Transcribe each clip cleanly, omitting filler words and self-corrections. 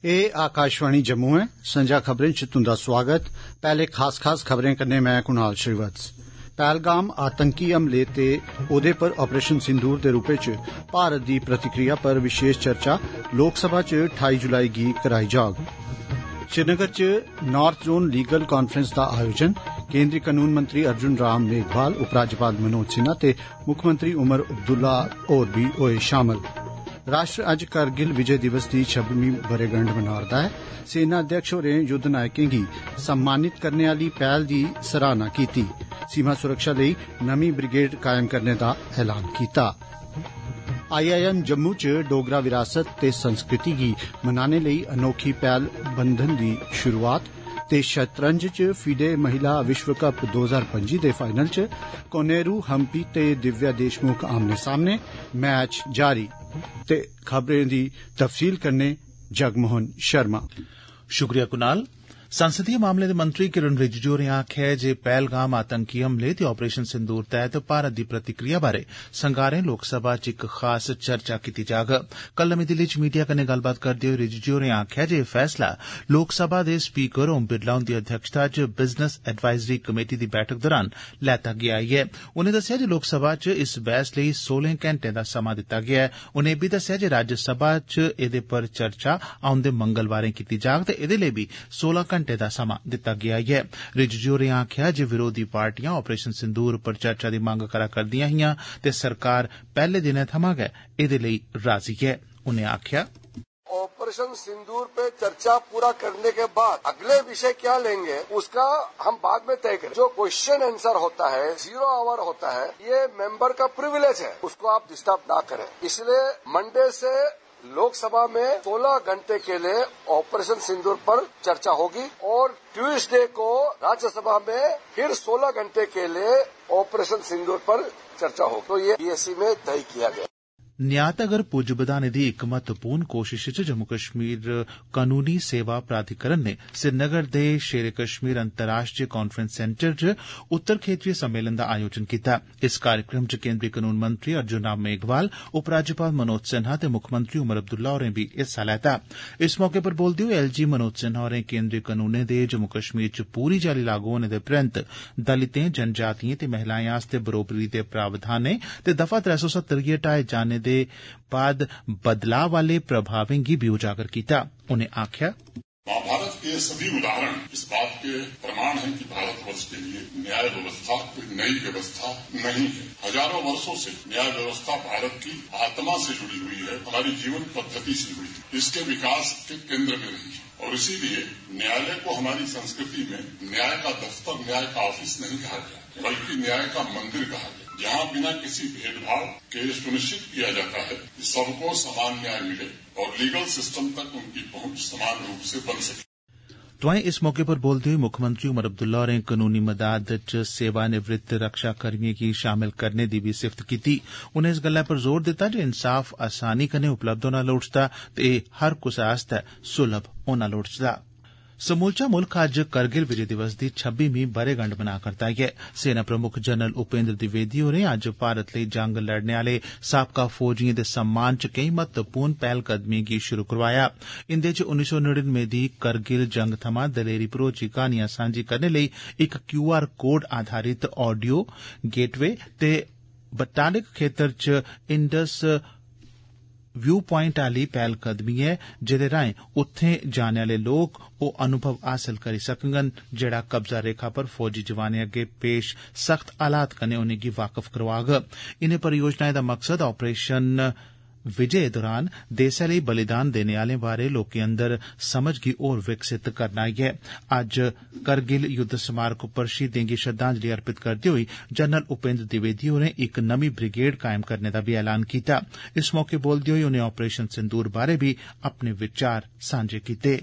ए आकाशवाणी जम्मू है। संजा खबरें च तुंदा स्वागत। पहले खास खबरें कन्नै मैं कुणाल श्रीवत्स। पहलगाम आतंकी हमले ते ओदे पर ऑपरेशन सिंदूर दे रूपे च भारत दी प्रतिक्रिया पर विशेष चर्चा लोकसभा च 28 जुलाई गी कराई जाग। श्रीनगर च नार्थ जोन लीगल कांफ्रेंस दा आयोजन। केंद्रीय कानून मंत्री अर्जुन राम मेघवाल, उपराज्यपाल मनोज सिन्हा ते मुक्खमंत्री उमर अब्दुल्ला होर बी होए शामल। राष्ट्र अज्ज करगिल विजय दिवस दी 26वीं बरेगंढ मना'रदा ऐ। सेना अध्यक्ष होरें युद्ध नायकें गी सम्मानित करने आली पैहल दी सराहना कीती। सीमा सुरक्षा लेई नमीं ब्रिगेड कायम करने दा ऐलान कीता। IIM जम्मू च डोगरा विरासत ते संस्कृति गी मनाने लेई अनोखी पैहल बंधन दी शुरुआत ते शतरंज च फीडे महिला विश्व कप 2025 दे फाइनल च कोनेरू हम्पी ते दिव्या देशमुख आमने सामने। मैच जारी ते खबरें दी तफसील कन्नै जगमोहन शर्मा। शुक्रिया कुणाल। संसदीय मामले दे मंत्री किरण रिजिजू होरें आखेआ ऐ जे पहलगाम आतंकी हमले ते ऑपरेशन सिंदूर तैहत भारत दी प्रतिक्रिया बारै संगारें लोकसभा च इक खास चर्चा कीती जाग। कल नमीं दिल्ली च मीडिया कन्नै गल्लबात करदे होई रिजिजू होरें आखेआ जे एह फैसला लोकसभा दे स्पीकर ओम बिरला हुंदी अध्यक्षता च बिजनेस एडवाइजरी कमेटी दी बैठक दौरान लैता गेआ ऐ। उनें दस्सेआ जे लोकसभा च इस बहस लेई 16 घैंटें दा समां दित्ता गेआ ऐ। उनें इब्बी दस्सेआ जे राज्यसभा च एह्दे पर चर्चा औंदे मंगलवारें कीती जाग ते एह्दे लेई बी 16 घंटे दा समां दित्ता गेआ ऐ। रिजिजू होरें आखेआ जे विरोधी पार्टियां ऑपरेशन सिंदूर पर चर्चा दी मंग करा करदियां हियां ते सरकार पैहले दिनै थमां गै एह्दे लेई राजी ऐ। उनें आखेआ ऑपरेशन सिंदूर पे चर्चा पूरा करने के बाद अगले विषय क्या लेंगे उसका हम बाद में तय करें। जो क्वेश्चन आंसर होता है 0 आवर होता है, ये मेंबर का प्रिविलेज है, उसको आप डिस्टर्ब ना करें। इसलिए मंडे से लोकसभा में 16 घंटे के लिए ऑपरेशन सिंदूर पर चर्चा होगी और ट्यूसडे को राज्यसभा में फिर 16 घंटे के लिए ऑपरेशन सिंदूर पर चर्चा होगी। तो ये बीएससी में तय किया गया। न्याय तगर पुज्ज बधाने दी इक महत्वपूर्ण कोशिश च जम्मू कश्मीर कानूनी सेवा प्राधिकरण ने श्रीनगर दे शेरे कश्मीर अंतर्राष्ट्रीय कांफ्रेंस सेंटर च उत्तर क्षेत्रीय सम्मेलन दा आयोजन कीता। इस कार्यक्रम च केंद्रीय कानून मंत्री अर्जुन राम मेघवाल, उपराज्यपाल मनोज सिन्हा ते मुक्खमंत्री उमर अब्दुल्ला होरें बी हिस्सा लैता। इस मौके पर बोलदे होई LG मनोज सिन्हा होरें केंद्रीय कानूनें दे जम्मू कश्मीर च पूरी चाल्ली लागू होने दे परैंत दलितें, जनजातियें ते महिलाएं आस्तै बरोबरी दे प्रावधानें ते दफा 370 गी हटाए जाने दे बाद बदलाव आले प्रभावें गी भी उजागर किया। उन्हें आख्या महाभारत के सभी उदाहरण इस बात के प्रमाण हैं कि भारतवर्ष के लिए न्याय व्यवस्था कोई नई व्यवस्था नहीं है। हजारों वर्षों से न्याय व्यवस्था भारत की आत्मा से जुड़ी हुई है, हमारी जीवन पद्धति से जुड़ी है, इसके विकास के केंद्र में रही है और इसीलिए न्यायालय को हमारी संस्कृति में न्याय का दफ्तर, न्याय का ऑफिस नहीं कहा गया, बल्कि न्याय का मंदिर कहा गया, जहाँ बिना किसी भेदभाव के सुनिश्चित किया जाता है कि सबको समान न्याय मिले और लीगल सिस्टम तक उनकी पहुंच समान रूप से बन सके। तोआईं इस मौके पर बोलदे होई मुक्खमंत्री उमर अब्दुल्ला होरें कानूनी मदाद च सेवानिवृत्त रक्षा कर्मियें गी शामिल करने दी बी सिफ्त कीती। उनें इस गल्लै पर जोर दित्ता जे इंसाफ आसानी कन्नै उपलब्ध होना लोड़चदा ते हर कुसै आस्तै सुलभ होना लोड़चदा। समूलचा मुल्ख अज्ज करगिल विजय दिवस दी 26वीं बरेगंढ मना करदा ऐ। सेना प्रमुख जनरल उपेंद्र द्विवेदी होरें अज्ज भारत लेई जंग लड़ने आले साबका फौजियें दे सम्मान च केई महत्वपूर्ण पैहलकदमियें गी शुरू करवाया। इंदे च 1999 दी करगिल जंग थमां दलेरी भरोची कहानियां सांझी करने लेई इक QR कोड आधारित ऑडियो गेटवे ते बटालिक खेतर च इंडस व्यू प्वाइंट आली पैहलकदमी ऐ, जेदे राएं उत्थें जाने आले लोक ओ अनुभव हासल करी सकङन जेड़ा कब्जा रेखा पर फौजी जवानें अग्गे पेश सख्त हालात कन्नै उनेंगी वाकफ करवाग। इनें परियोजनाएं दा मकसद ऑपरेशन विजय दौरान देसै लेई बलिदान देने आलें बारै लोकें अंदर समझ गी होर विकसित करना ऐ। अज्ज करगिल युद्ध स्मारक उप्पर शहीदें गी श्रद्धांजलि अर्पित करदे होई जनरल उपेंद्र द्विवेदी होरें इक नमीं ब्रिगेड कायम करने दा बी ऐलान कीता। इस मौके बोलदे होई उनें ऑपरेशन सिंदूर बारै बी अपने विचार सांझे कीते।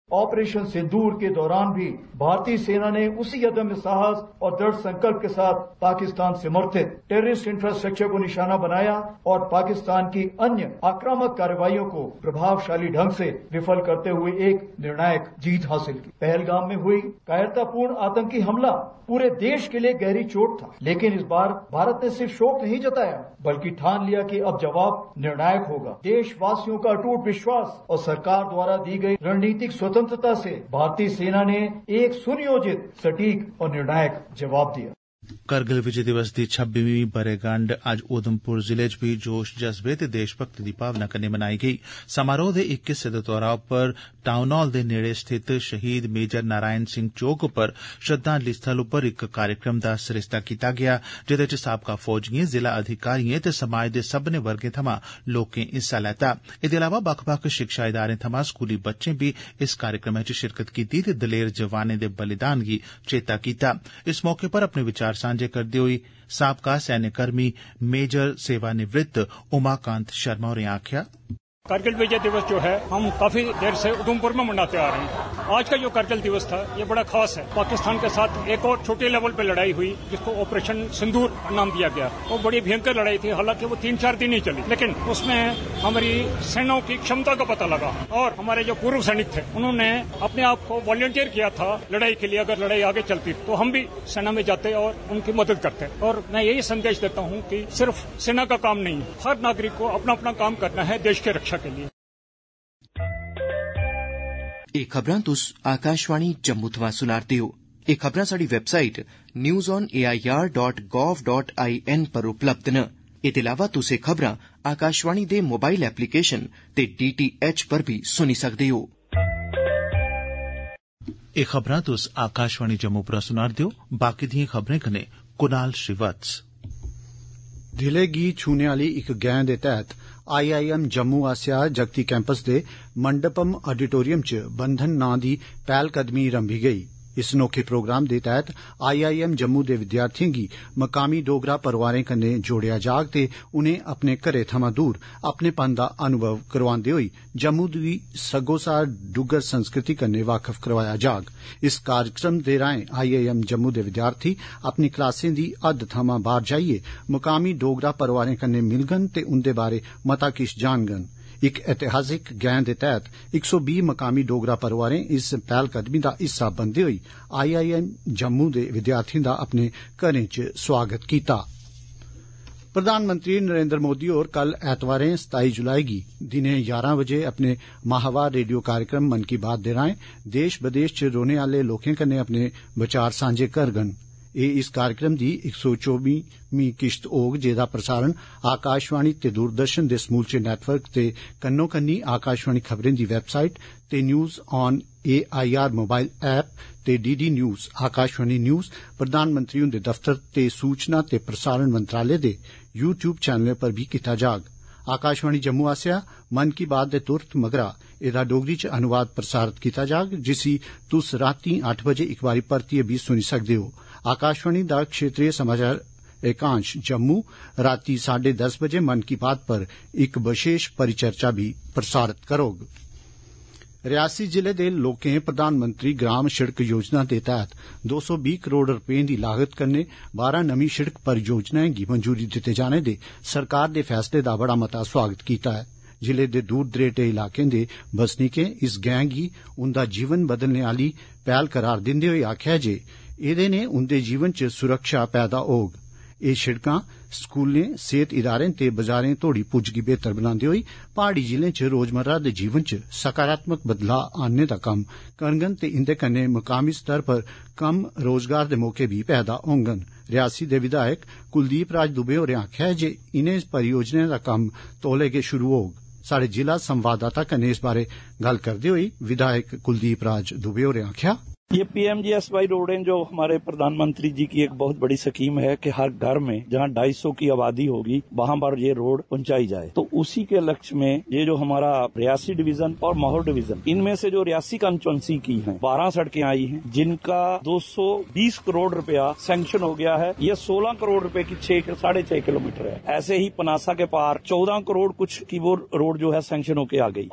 ऑपरेशन सिंदूर के दौरान भी भारतीय सेना ने उसी अदम्य साहस और दृढ़ संकल्प के साथ पाकिस्तान समर्थित टेररिस्ट इंफ्रास्ट्रक्चर को निशाना बनाया और पाकिस्तान की अन्य आक्रामक कार्रवाइयों को प्रभावशाली ढंग से विफल करते हुए एक निर्णायक जीत हासिल की। पहलगाम में हुई कायरतापूर्ण आतंकी हमला पूरे देश के लिए गहरी चोट था, लेकिन इस बार भारत ने सिर्फ शोक नहीं जताया बल्कि ठान लिया कि अब जवाब निर्णायक होगा। देशवासियों का अटूट विश्वास और सरकार द्वारा दी गई रणनीतिक स्वतंत्रता से भारतीय सेना ने एक सुनियोजित, सटीक और निर्णायक जवाब दिया। करगिल विजय दिवस की 26वीं बरेगंढ अज्ज उधमपुर जिले च भी जोश जज्बे ते देश भक्ति दी भावना कन्नै मनाई गई। समारोह दे इक हिस्से दे तौरा पर टाउन हाल दे नेड़े स्थित शहीद मेजर नारायण सिंह चौक पर श्रद्धांजलि स्थल पर इक कार्यक्रम दा सरिस्ता कीता गया, जेदे च साबका फौजियें, जिला अधिकारियें ते समाज दे सब्भनें वर्गें थमां लोकें हिस्सा लैता। एदे अलावा बक्ख-बक्ख शिक्षा इदारें थमां स्कूली बच्चें भी इस कार्यक्रमै च शिरकत कीती ते दलेर जवानें दे बलिदान गी चेता कीता। इस मौके पर अपने विचार सांझे करदे होई साबका सैन्यकर्मी मेजर सेवानिवृत्त उमाकांत शर्मा होरें आखेआ, कारगिल विजय दिवस जो है हम काफी देर से उधमपुर में मनाते आ रहे हैं। आज का जो कारगिल दिवस था ये बड़ा खास है। पाकिस्तान के साथ एक और छोटे लेवल पे लड़ाई हुई जिसको ऑपरेशन सिंदूर नाम दिया गया। वो बड़ी भयंकर लड़ाई थी, हालांकि वो 3-4 दिन ही चली, लेकिन उसमें हमारी सेनाओं की क्षमता का पता लगा और हमारे जो पूर्व सैनिक थे उन्होंने अपने आप को वॉलंटियर किया था लड़ाई के लिए। अगर लड़ाई आगे चलती तो हम भी सेना में जाते और उनकी मदद करते। और मैं यही संदेश देता हूँ कि सिर्फ सेना का काम नहीं, हर नागरिक को अपना अपना काम करना है देश की रक्षा के लिए। एह खबरां तुस आकाशवाणी जम्मू थमां सुना'रदे हो। एह खबरां साडी वैबसाइट newsonair.gov.in पर उपलब्ध न। एह्दे अलावा तुस एह खबरां आकाशवाणी दे मोबाइल एप्लीकेशन ते DTH पर भी सुनी सकदे हो। एह खबरां तुस आकाशवाणी जम्मू पर सुना'रदे हो। बाकी दिएं खबरें कन्नै कुनाल श्रीवत्स। दिले गी छूने आली इक गैं दे तैह्त IIM जम्मू आसेआ जगती कैंपस दे मंडपम ऑडिटोरियम च बंधन नां दी पैह्लकदमी रंभी गेई। इस अनोखे प्रोग्राम दे तैह्त IIM जम्मू दे विद्यार्थियें गी मकामी डोगरा परोआरें कन्नै जोड़ेआ जाग ते उनें अपने घरै थमां दूर अपनेपन दा अनुभव करोआंदे होई जम्मू दी सग्गोसार डुग्गर संस्कृति कन्नै वाकफ करवाया जाग। इस कार्यक्रम दे राएं IIM जम्मू दे विद्यार्थी अपनी क्लासें दी हद थमां बाहर जाइयै मकामी डोगरा परोआरें कन्नै मिलगन ते उंदे बारै मता किश जानगन। इक ऐतिहासिक गैं दे तैह्त 120 मकामी डोगरा परोआरें इस पैह्लकदमी दा हिस्सा बनदे होई IIM जम्मू दे विद्यार्थियें दा अपने घरें च स्वागत कीता। प्रधानमंत्री नरेंद्र मोदी होर कल ऐतवारें 27 जुलाई गी दिनें 11 बजे अपने माहवार रेडियो कार्यक्रम मन की बात दे राएं देश बदेश च रौह्ने आले लोकें कन्नै अपने विचार सांझे करगन। एह् इस कार्यक्रम दी 124वीं किश्त होग, जेदा प्रसारण आकाशवाणी ते दूरदर्शन दे समूलचे नेटवर्क ते कन्नो कन्नी आकाशवाणी खबरें दी वैबसाइट ते news on AIR mobile app ते DD न्यूज, आकाशवाणी न्यूज, प्रधानमंत्री हुंदे दफ्तर ते सूचना ते प्रसारण मंत्रालय दे YouTube चैनलें पर भी कीता जाग। आकाशवाणी जम्मू आसेआ मन की बात दे तुरत मगरा एदा डोगरी च अनुवाद प्रसारित कीता जाग, जिसी तुस रातीं 8 बजे इक बारी परतियै भी सुनी सकदे हो। आकाशवाणी दा क्षेत्रीय समाचार एकांश जम्मू राती 10:30 बजे मन की बात पर एक विशेष परिचर्चा भी प्रसारित करोग। रियासी जिले दे लोकें प्रधानमंत्री ग्राम शिड़क योजना दे तैह्त 220 करोड़ रपें दी लागत कन्नै 12 नमीं शिड़क परियोजनाएं गी मंजूरी दित्ते जाने दे सरकार दे फैसले दा बड़ा मता स्वागत कीता है। जिले दे दूर दरेडे इलाकें दे बसनीकें इस गैं गी उंदा जीवन बदलने आली पैह्ल करार दिंदे होई आखेआ जे एह्दे ने उंदे जीवन च सुरक्षा पैदा होग। एह् शिड़कां स्कूलें, सेहत इदारें ते बाजारें तोड़ी पुज्ज गी बेहतर बनांदे होई पहाड़ी जिलें च रोजमर्रा दे जीवन च सकारात्मक बदलाव आनने दा कम्म करङन ते इंदे कन्नै मकामी स्तर पर कम्म रोजगार दे मौके भी पैदा होङन। रियासी दे विधायक कुलदीप राज दुबे होरें आखेआ जे इनें परियोजनाएं दा कम्म तौले गै शुरू होग। साढ़े जिला संवाददाता कन्नै इस बारे गल्ल करदे होई विधायक कुलदीप राज दुबे होरें आखेआ, ये PMGSY रोडें जो हमारे प्रधानमंत्री जी की एक बहुत बड़ी स्कीम है कि हर घर में जहां 250 की आबादी होगी वहां पर ये रोड पहुंचाई जाए। तो उसी के लक्ष्य में ये जो हमारा रियासी डिवीजन और माहौर डिवीजन, इनमें से जो रियासी कंस्टिट्यूंसी की हैं 12 सड़कें आई हैं, जिनका 220 करोड़ रुपया सैंक्शन हो गया है। ये 16 करोड़ रुपए की 6.5 किलोमीटर है। ऐसे ही पनासा के पार 14 करोड़ कुछ की वो रोड जो है सैंक्शन होके आ गई। और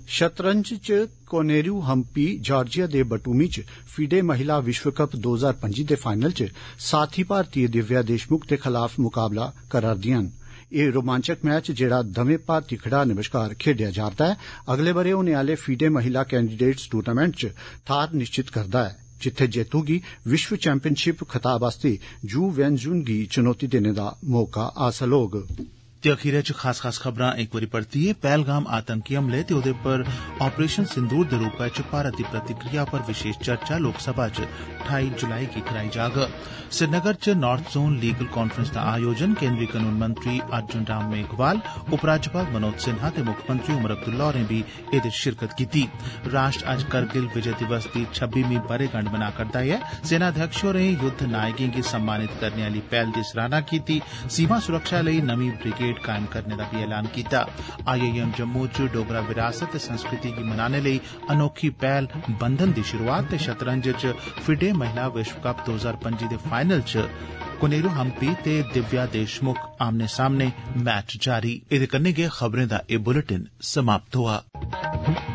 शतरंज च कोनेरू हम्पी जार्जिया दे बटूमी च फीडे महिला विश्व कप 2025 दे फाइनल च साथी भारतीय दिव्या देशमुख दे खिलाफ मुकाबला करा'रदियां न। एह रोमांचक मैच जेड़ा दवें भारतीय खिडारने बश्कार खेडेआ जा'रदा ऐ अगले बरे होने आले फीडे महिला कैंडिडेट्स टूर्नामेंट च थाहर निश्चित करदा है, जित्थे जेतू गी विश्व चैंपियनशिप खिताब आस्ते जू वेनजुन गी चुनौती देने दा मौका हासल होग। ते अखीरै च खास खबरां इक बारी परतियै पहलगाम आतंकी हमले ते ओदे पर ऑपरेशन सिंदूर दे रूपै च भारत दी प्रतिक्रिया पर विशेष चर्चा लोकसभा च 28 जुलाई गी कराई जाग। श्रीनगर च नार्थ जोन लीगल कांफ्रेंस दा आयोजन केंद्रीय कानून मंत्री अर्जुन राम मेघवाल, उपराज्यपाल मनोज सिन्हा ते मुक्खमंत्री उमर अब्दुल्ला होरें बी एह्दे शिरकत कीती। राष्ट्र अज्ज करगिल विजय दिवस दी 26वीं बरेगंड मना करदा ऐ। सेनाध्यक्ष होरें युद्ध नायकें गी सम्मानित करने आली पैहल दी सराहना कीती। सीमा सुरक्षा लेई नमीं ब्रिगेड कायम करने दा भी ऐलान कीता। IIM जम्मू च डोगरा विरासत ते संस्कृति गी मनाने लेई अनोखी पैहल बंधन दी शुरुआत ते शतरंज च फिडे महिला विश्व कप 2025 दे फाइनल च कोनेरू हम्पी ते दिव्या देशमुख आमने सामने मैच जारी। एह्दे कन्नै गै खबरें दा एह् बुलेटिन समाप्त होआ।